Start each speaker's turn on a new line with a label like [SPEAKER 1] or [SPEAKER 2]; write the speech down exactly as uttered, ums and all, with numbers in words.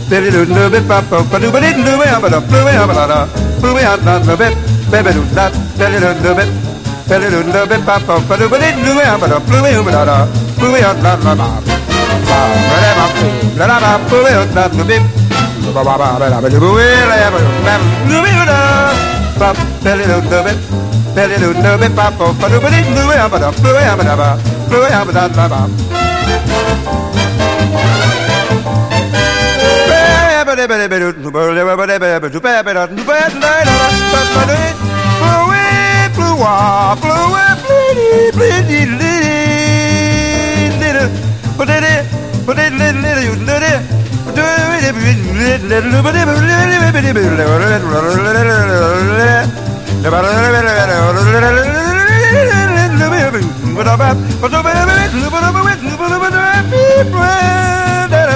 [SPEAKER 1] Baby do do bit papa pa do bit do we ba da do we ba da do we ha da do bit baby do that baby do do bit baby do do bit papa pa do bit do we ba da do we ba da do we ha da da ba ba ba ba la la ba do we da do bit ba ba ba la ba do we la ba do we ba da ba baby do do bit baby do do bit papa pa do bit do we ba da do we ba da ba do we ha da da ba